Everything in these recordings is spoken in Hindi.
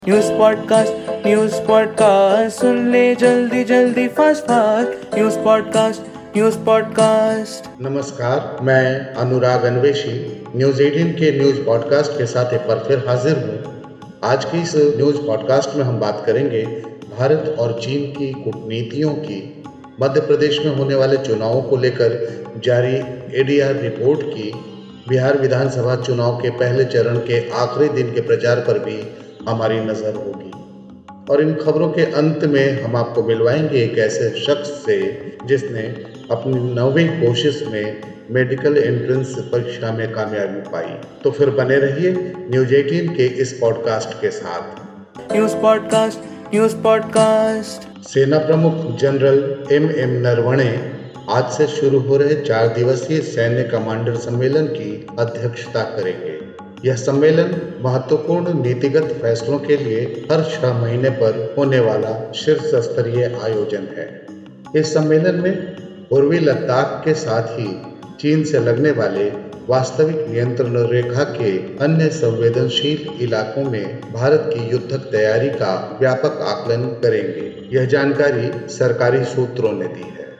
न्यूज़ पॉडकास्ट सुन ले जल्दी जल्दी फास्ट फास्ट न्यूज़ पॉडकास्ट। नमस्कार, मैं अनुराग अन्वेशी न्यूज़ 18 के न्यूज़ पॉडकास्ट के साथ एक बार फिर हाजिर हूँ। आज की इस न्यूज़ पॉडकास्ट में हम बात करेंगे भारत और चीन की कूटनीतियों की, मध्य प्रदेश में होने वाले चुनावों को लेकर जारी एडीआर रिपोर्ट की, बिहार विधानसभा चुनाव के पहले चरण के आखिरी दिन के प्रचार पर भी हमारी नज़र होगी। और इन खबरों के अंत में हम आपको मिलवाएंगे एक ऐसे शख्स से जिसने अपनी 9वीं कोशिश में मेडिकल एंट्रेंस परीक्षा में कामयाबी पाई। तो फिर बने रहिए न्यूज़ 18 के इस पॉडकास्ट के साथ। News podcast. सेना प्रमुख जनरल एम नरवणे आज से शुरू हो रहे 4 दिवसीय सैन्य कमांडर सम्मेलन की अध्यक्षता करेंगे। यह सम्मेलन महत्वपूर्ण नीतिगत फैसलों के लिए हर 6 महीने पर होने वाला शीर्ष स्तरीय आयोजन है। इस सम्मेलन में पूर्वी लद्दाख के साथ ही चीन से लगने वाले वास्तविक नियंत्रण रेखा के अन्य संवेदनशील इलाकों में भारत की युद्धक तैयारी का व्यापक आकलन करेंगे। यह जानकारी सरकारी सूत्रों ने दी है।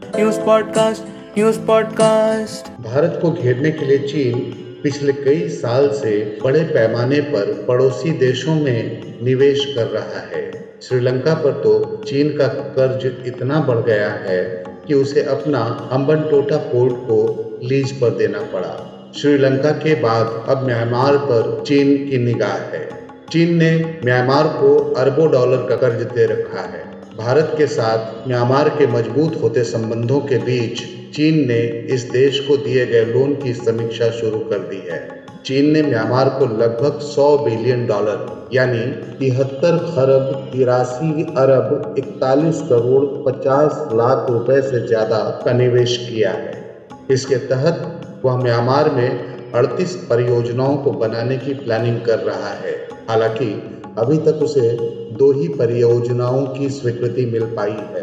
News podcast. भारत को घेरने के लिए चीन पिछले कई साल से बड़े पैमाने पर पड़ोसी देशों में निवेश कर रहा है। श्रीलंका पर तो चीन का कर्ज इतना बढ़ गया है कि उसे अपना हम्बनटोटा पोर्ट को लीज पर देना पड़ा। श्रीलंका के बाद अब म्यांमार पर चीन की निगाह है। चीन ने म्यांमार को अरबों डॉलर का कर्ज दे रखा है। भारत के साथ म्यांमार के मजबूत होते संबंधों के बीच चीन ने इस देश को दिए गए लोन की समीक्षा शुरू कर दी है। चीन ने म्यांमार को लगभग $100 बिलियन यानी 73 खरब 83 अरब 41 करोड़ 50 लाख रुपए से ज्यादा का निवेश किया है। इसके तहत वह म्यांमार में 38 परियोजनाओं को बनाने की प्लानिंग कर रहा है। हालांकि अभी तक उसे 2 ही परियोजनाओं की स्वीकृति मिल पाई है।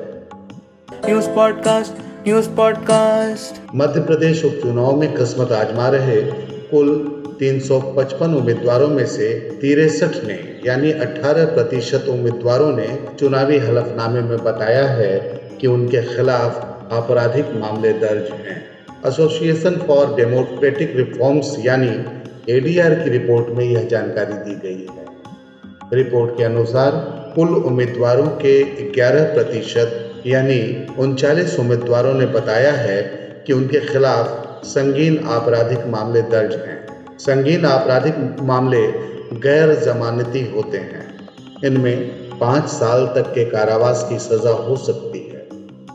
News podcast. मध्य प्रदेश उपचुनाव में किस्मत आजमा रहे कुल 355 उम्मीदवारों में से 63 ने यानी 18% उम्मीदवारों ने चुनावी हलफनामे में बताया है कि उनके खिलाफ आपराधिक मामले दर्ज हैं। एसोसिएशन फॉर डेमोक्रेटिक रिफॉर्म्स यानी एडीआर की रिपोर्ट में यह जानकारी दी गई है। रिपोर्ट के अनुसार कुल उम्मीदवारों के 11% यानी 39 उम्मीदवारों ने बताया है कि उनके खिलाफ संगीन आपराधिक मामले दर्ज हैं। संगीन आपराधिक मामले गैर जमानती होते हैं। इनमें 5 साल तक के कारावास की सजा हो सकती है।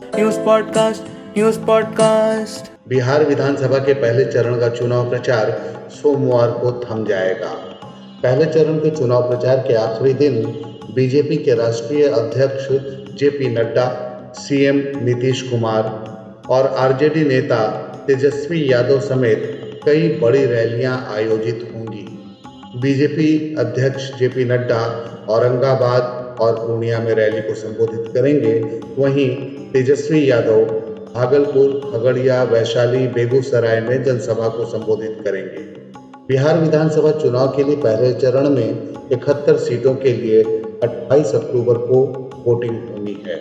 News podcast. बिहार विधानसभा के पहले चरण का चुनाव प्रचार सोमवार को थम जाएगा। पहले चरण के चुनाव प्रचार के आखिरी दिन बीजेपी के राष्ट्रीय अध्यक्ष जेपी नड्डा, सीएम नीतीश कुमार और आरजेडी नेता तेजस्वी यादव समेत कई बड़ी रैलियां आयोजित होंगी। बीजेपी अध्यक्ष जेपी नड्डा औरंगाबाद और पूर्णिया में रैली को संबोधित करेंगे। वहीं तेजस्वी यादव भागलपुर, खगड़िया, वैशाली, बेगूसराय में जनसभा को संबोधित करेंगे। बिहार विधानसभा चुनाव के लिए पहले चरण में 71 सीटों के लिए 28 अक्टूबर को वोटिंग होनी है।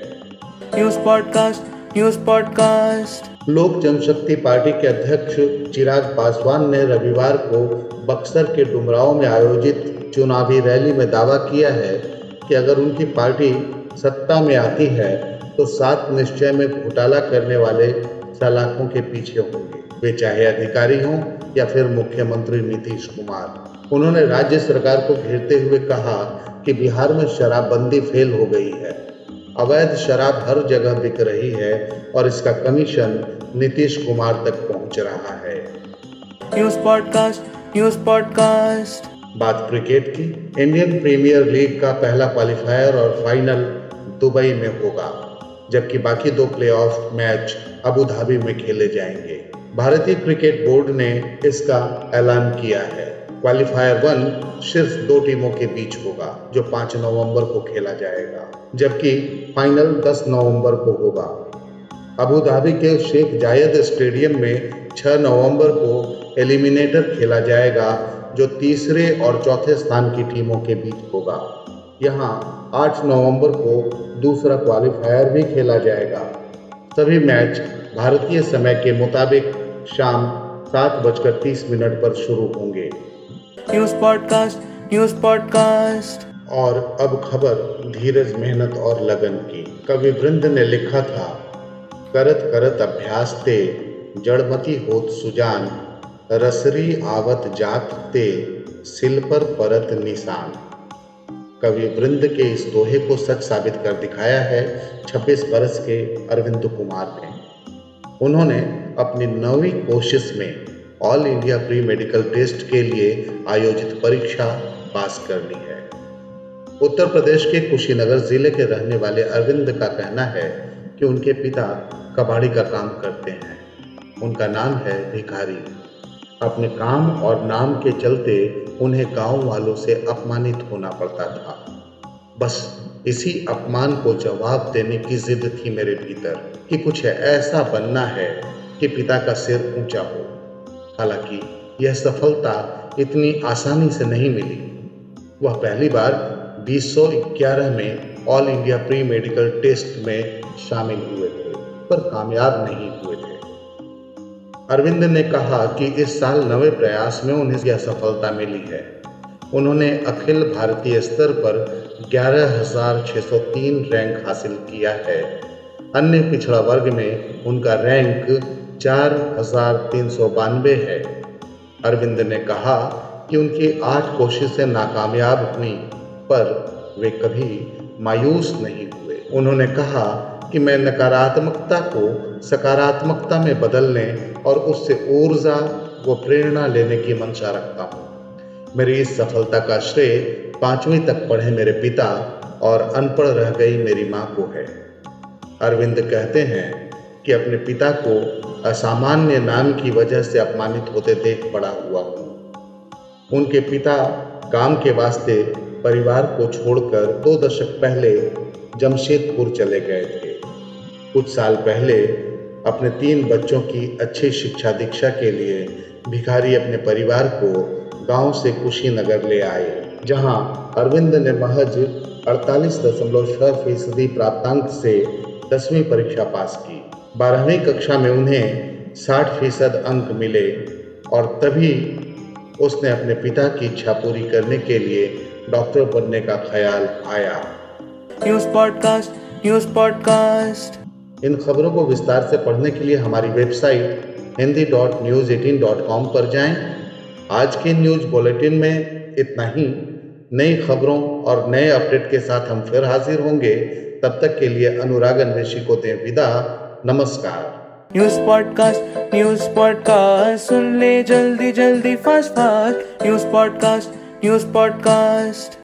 News podcast. Lok Janshakti party के अध्यक्ष चिराग पासवान ने रविवार को बक्सर के डुमरांव में आयोजित चुनावी रैली में दावा किया है कि अगर उनकी पार्टी सत्ता में आती है तो 7 निश्चय में घोटाला करने वाले सलाखों के पीछे होंगे, वे चाहे अधिकारी हों या फिर मुख्यमंत्री नीतीश कुमार। उन्होंने राज्य सरकार को घेरते हुए कहा कि बिहार में शराबबंदी फेल हो गई है। अवैध शराब हर जगह बिक रही है और इसका कमीशन नीतीश कुमार तक पहुंच रहा है। News podcast. बात क्रिकेट की। इंडियन प्रीमियर लीग का पहला क्वालिफायर और फाइनल दुबई में होगा, जबकि बाकी 2 प्लेऑफ मैच अबू धाबी में खेले जाएंगे। भारतीय क्रिकेट बोर्ड ने इसका ऐलान किया है। क्वालिफायर 1 सिर्फ 2 टीमों के बीच होगा जो 5 नवंबर को खेला जाएगा, जबकि फाइनल 10 नवंबर को होगा। अबू धाबी के शेख जायद स्टेडियम में 6 नवंबर को एलिमिनेटर खेला जाएगा जो तीसरे और चौथे स्थान की टीमों के बीच होगा। यहाँ 8 नवंबर को दूसरा क्वालिफायर भी खेला जाएगा। सभी मैच भारतीय समय के मुताबिक शाम 7:30 पर शुरू होंगे। News podcast. और अब खबर धीरज, मेहनत और लगन की। कवि वृंद ने लिखा था, करत करत अभ्यास ते जड़मती होत सुजान, रसरी आवत जात ते सिल पर परत निशान। कवि वृंद के इस दोहे को सच साबित कर दिखाया है 26 बरस के अरविंद कुमार ने। उन्होंने अपनी 9वीं कोशिश में All India Pre Medical Test के लिए आयोजित परीक्षा पास कर ली है। उत्तर प्रदेश के कुशीनगर जिले के रहने वाले अरविंद का कहना है कि उनके पिता कबाड़ी का काम करते हैं। उनका नाम है भिखारी। अपने काम और नाम के चलते उन्हें गांव वालों से अपमानित होना पड़ता था। बस इसी अपमान को जवाब देने की जिद थी मेरे भीतर कि कुछ ऐसा बनना है कि पिता का सिर ऊंचा हो। हालांकि यह सफलता इतनी आसानी से नहीं मिली। वह पहली बार 2011 में All India Pre Medical Test में शामिल हुए थे, पर कामयाब नहीं हुए थे। अरविंद ने कहा कि इस साल 9वें प्रयास में उन्हें यह सफलता मिली है। उन्होंने अखिल भारतीय स्तर पर 11,603 रैंक हासिल किया है। अन्य पिछड़ा वर्ग में उनका रैंक 4,392 है। अरविंद ने कहा कि उनकी 8 कोशिशें नाकामयाब हुई, पर वे कभी मायूस नहीं हुए। उन्होंने कहा कि मैं नकारात्मकता को सकारात्मकता में बदलने और उससे ऊर्जा व प्रेरणा लेने की मंशा रखता हूँ। मेरी इस सफलता का श्रेय 5वीं तक पढ़े मेरे पिता और अनपढ़ रह गई मेरी माँ को है। अरविंद कहते हैं कि अपने पिता को असामान्य नाम की वजह से अपमानित होते देख बड़ा हुआ हूँ। उनके पिता काम के वास्ते परिवार को छोड़कर 2 दशक पहले जमशेदपुर चले गए थे। कुछ साल पहले अपने 3 बच्चों की अच्छी शिक्षा दीक्षा के लिए भिखारी अपने परिवार को गांव से कुशीनगर ले आए, जहां अरविंद ने महज 48.6% प्राप्तांक से 10वीं परीक्षा पास की। 12वीं कक्षा में उन्हें 60% अंक मिले और तभी उसने अपने पिता की इच्छा पूरी करने के लिए डॉक्टर बनने का ख्याल आया। News podcast. इन खबरों को विस्तार से पढ़ने के लिए हमारी वेबसाइट hindi.news18.com पर जाएं। आज के न्यूज़ बुलेटिन में इतना ही। नई खबरों और नए अपडेट के साथ हम फिर हाजिर होंगे। तब तक के लिए अनुराग अन्वेषी को दें विदा। नमस्कार। न्यूज़ पॉडकास्ट सुन ले जल्दी जल्दी फास्ट फास्ट। News podcast.